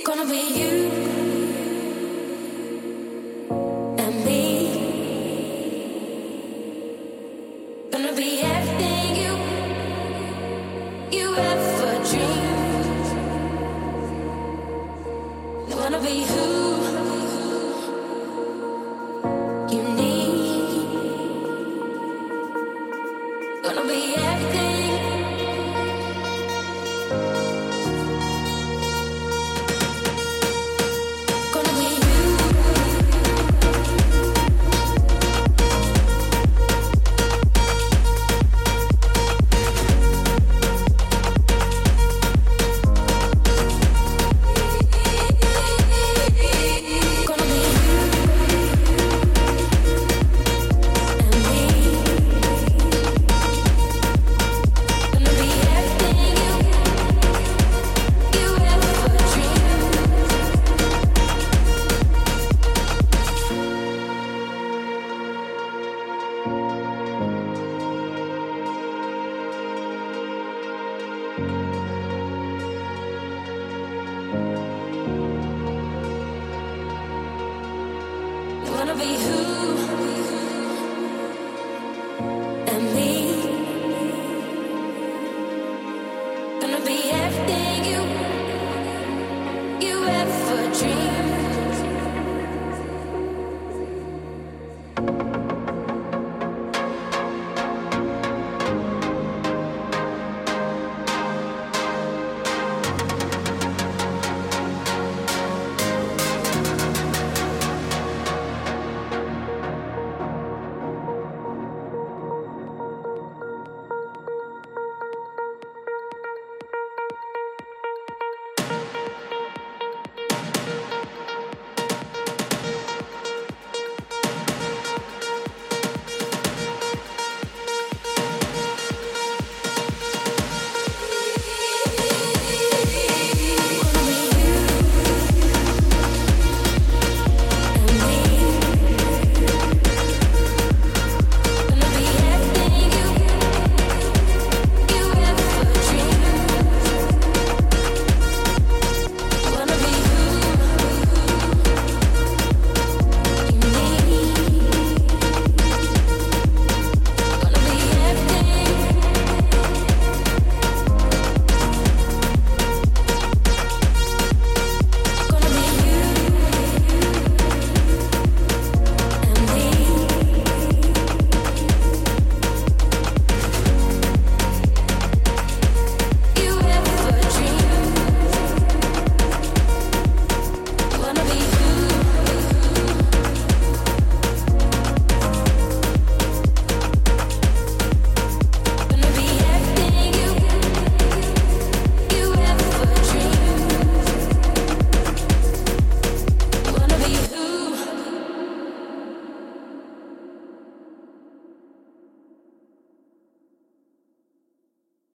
Gonna be you and me. Gonna be everything you ever dreamed. Gonna be who you need. Gonna be everything. Gonna be you. Gonna be you and me. Gonna be everything you ever dreamed. Gonna be who